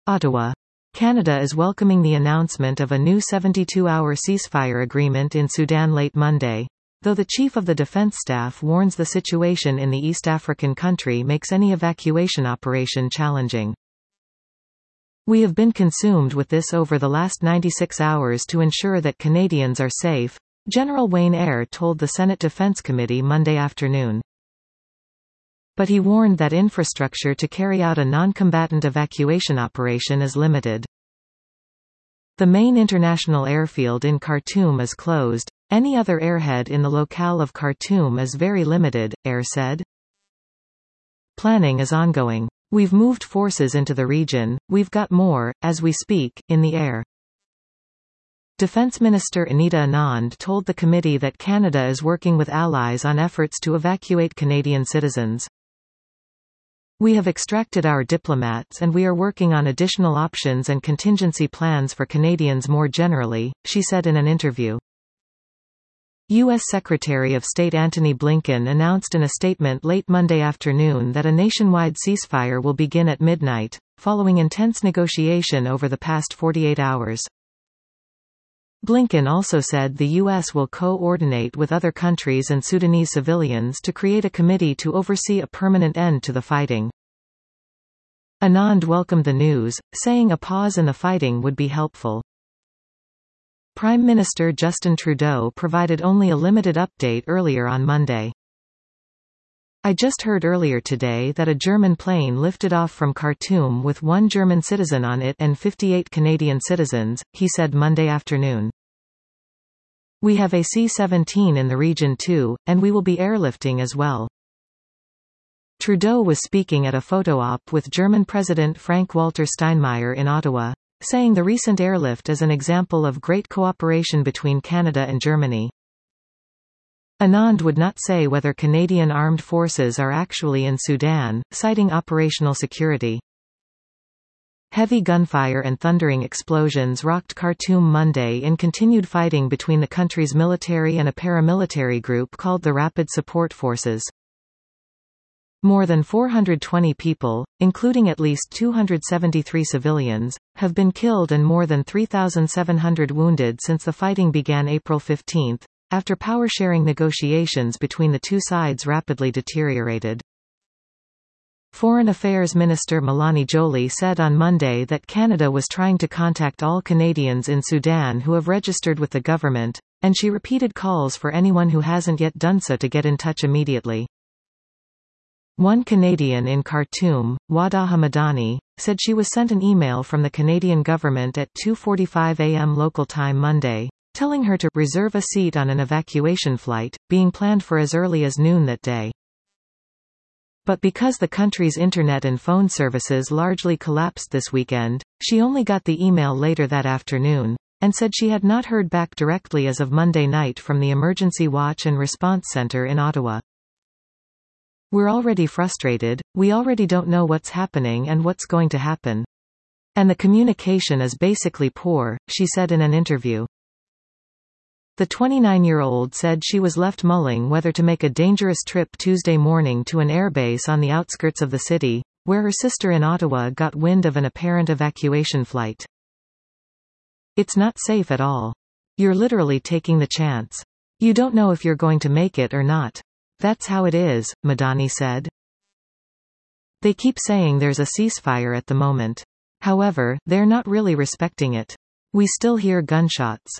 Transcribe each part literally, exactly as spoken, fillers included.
Ottawa. Canada is welcoming the announcement of a new seventy-two hour ceasefire agreement in Sudan late Monday, though the Chief of the Defence Staff warns the situation in the East African country makes any evacuation operation challenging. "We have been consumed with this over the last ninety-six hours to ensure that Canadians are safe," General Wayne Eyre told the Senate Defense Committee Monday afternoon. But he warned that infrastructure to carry out a non-combatant evacuation operation is limited. "The main international airfield in Khartoum is closed. Any other airhead in the locale of Khartoum is very limited," Eyre said. "Planning is ongoing. We've moved forces into the region, we've got more, as we speak, in the air." Defence Minister Anita Anand told the committee that Canada is working with allies on efforts to evacuate Canadian citizens. "We have extracted our diplomats and we are working on additional options and contingency plans for Canadians more generally," she said in an interview. U S Secretary of State Antony Blinken announced in a statement late Monday afternoon that a nationwide ceasefire will begin at midnight, following intense negotiation over the past forty-eight hours. Blinken also said the U S will co-ordinate with other countries and Sudanese civilians to create a committee to oversee a permanent end to the fighting. Anand welcomed the news, saying a pause in the fighting would be helpful. Prime Minister Justin Trudeau provided only a limited update earlier on Monday. "I just heard earlier today that a German plane lifted off from Khartoum with one German citizen on it and fifty-eight Canadian citizens," he said Monday afternoon. "We have a C seventeen in the region too, and we will be airlifting as well." Trudeau was speaking at a photo op with German President Frank-Walter Steinmeier in Ottawa, saying the recent airlift is an example of great cooperation between Canada and Germany. Anand would not say whether Canadian armed forces are actually in Sudan, citing operational security. Heavy gunfire and thundering explosions rocked Khartoum Monday in continued fighting between the country's military and a paramilitary group called the Rapid Support Forces. More than four hundred twenty people, including at least two hundred seventy-three civilians, have been killed and more than three thousand seven hundred wounded since the fighting began April fifteenth, after power-sharing negotiations between the two sides rapidly deteriorated. Foreign Affairs Minister Mélanie Joly said on Monday that Canada was trying to contact all Canadians in Sudan who have registered with the government, and she repeated calls for anyone who hasn't yet done so to get in touch immediately. One Canadian in Khartoum, Wadaha Madani, said she was sent an email from the Canadian government at two forty-five a m local time Monday, telling her to reserve a seat on an evacuation flight, being planned for as early as noon that day. But because the country's internet and phone services largely collapsed this weekend, she only got the email later that afternoon, and said she had not heard back directly as of Monday night from the Emergency Watch and Response Centre in Ottawa. "We're already frustrated, we already don't know what's happening and what's going to happen. And the communication is basically poor," she said in an interview. The twenty-nine-year-old said she was left mulling whether to make a dangerous trip Tuesday morning to an airbase on the outskirts of the city, where her sister in Ottawa got wind of an apparent evacuation flight. "It's not safe at all. You're literally taking the chance. You don't know if you're going to make it or not. That's how it is," Madani said. "They keep saying there's a ceasefire at the moment. However, they're not really respecting it. We still hear gunshots."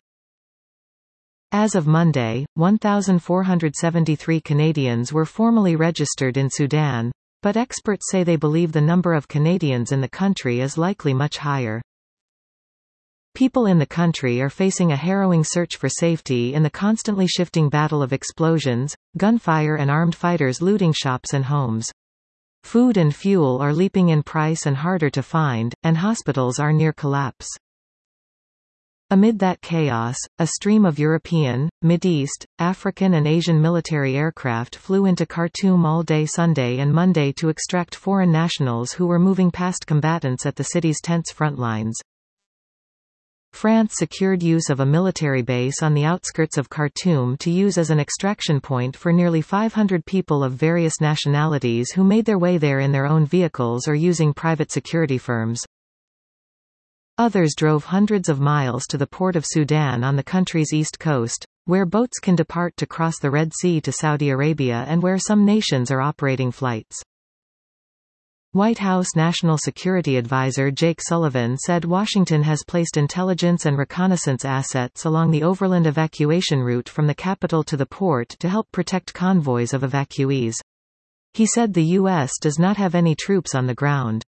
As of Monday, one thousand four hundred seventy-three Canadians were formally registered in Sudan, but experts say they believe the number of Canadians in the country is likely much higher. People in the country are facing a harrowing search for safety in the constantly shifting battle of explosions, gunfire and armed fighters looting shops and homes. Food and fuel are leaping in price and harder to find, and hospitals are near collapse. Amid that chaos, a stream of European, Mideast, African and Asian military aircraft flew into Khartoum all day Sunday and Monday to extract foreign nationals who were moving past combatants at the city's tense front lines. France secured use of a military base on the outskirts of Khartoum to use as an extraction point for nearly five hundred people of various nationalities who made their way there in their own vehicles or using private security firms. Others drove hundreds of miles to the port of Sudan on the country's east coast, where boats can depart to cross the Red Sea to Saudi Arabia and where some nations are operating flights. White House National Security Advisor Jake Sullivan said Washington has placed intelligence and reconnaissance assets along the overland evacuation route from the capital to the port to help protect convoys of evacuees. He said the U S does not have any troops on the ground.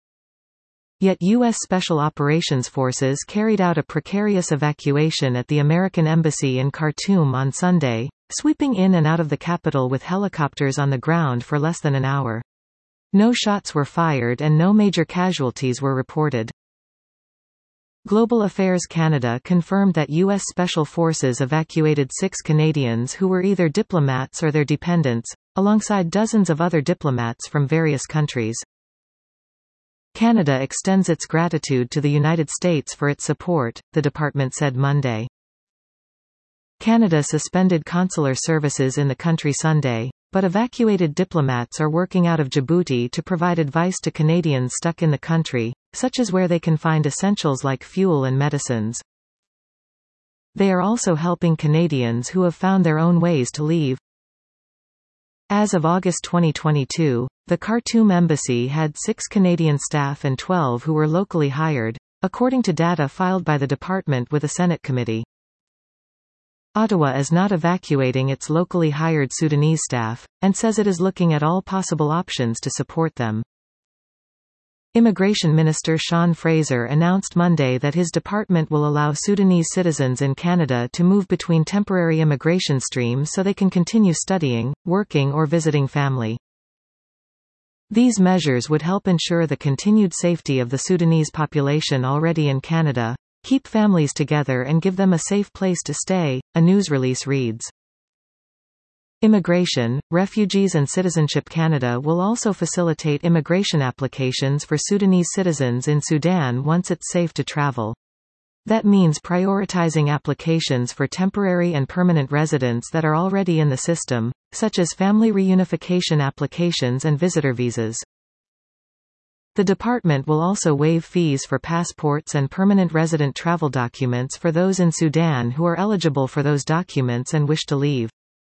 Yet U S Special Operations Forces carried out a precarious evacuation at the American Embassy in Khartoum on Sunday, sweeping in and out of the capital with helicopters on the ground for less than an hour. No shots were fired and no major casualties were reported. Global Affairs Canada confirmed that U S Special Forces evacuated six Canadians who were either diplomats or their dependents, alongside dozens of other diplomats from various countries. Canada extends its gratitude to the United States for its support, the department said Monday. Canada suspended consular services in the country Sunday, but evacuated diplomats are working out of Djibouti to provide advice to Canadians stuck in the country, such as where they can find essentials like fuel and medicines. They are also helping Canadians who have found their own ways to leave. As of August twenty twenty-two, the Khartoum embassy had six Canadian staff and twelve who were locally hired, according to data filed by the department with a Senate committee. Ottawa is not evacuating its locally hired Sudanese staff, and says it is looking at all possible options to support them. Immigration Minister Sean Fraser announced Monday that his department will allow Sudanese citizens in Canada to move between temporary immigration streams so they can continue studying, working or visiting family. These measures would help ensure the continued safety of the Sudanese population already in Canada, keep families together and give them a safe place to stay, a news release reads. Immigration, Refugees and Citizenship Canada will also facilitate immigration applications for Sudanese citizens in Sudan once it's safe to travel. That means prioritizing applications for temporary and permanent residents that are already in the system, such as family reunification applications and visitor visas. The department will also waive fees for passports and permanent resident travel documents for those in Sudan who are eligible for those documents and wish to leave.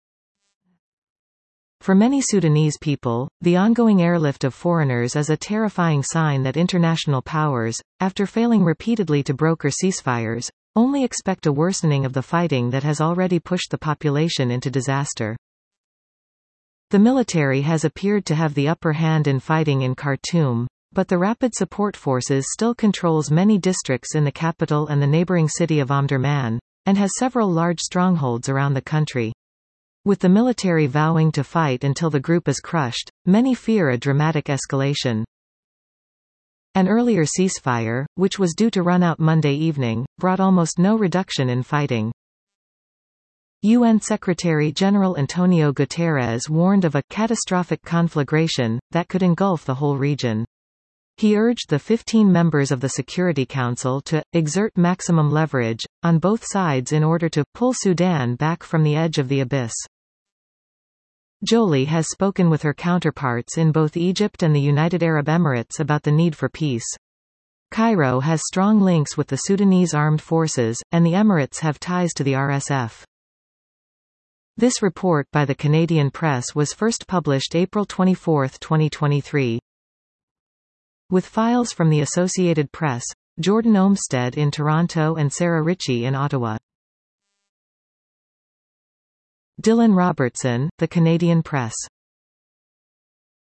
For many Sudanese people, the ongoing airlift of foreigners is a terrifying sign that international powers, after failing repeatedly to broker ceasefires, only expect a worsening of the fighting that has already pushed the population into disaster. The military has appeared to have the upper hand in fighting in Khartoum, but the Rapid Support Forces still controls many districts in the capital and the neighboring city of Omdurman, and has several large strongholds around the country. With the military vowing to fight until the group is crushed, many fear a dramatic escalation. An earlier ceasefire, which was due to run out Monday evening, brought almost no reduction in fighting. U N Secretary-General Antonio Guterres warned of a catastrophic conflagration that could engulf the whole region. He urged the fifteen members of the Security Council to exert maximum leverage on both sides in order to pull Sudan back from the edge of the abyss. Jolie has spoken with her counterparts in both Egypt and the United Arab Emirates about the need for peace. Cairo has strong links with the Sudanese armed forces, and the Emirates have ties to the R S F. This report by the Canadian Press was first published April twenty-fourth, twenty twenty-three. With files from the Associated Press, Jordan Olmsted in Toronto and Sarah Ritchie in Ottawa. Dylan Robertson, The Canadian Press.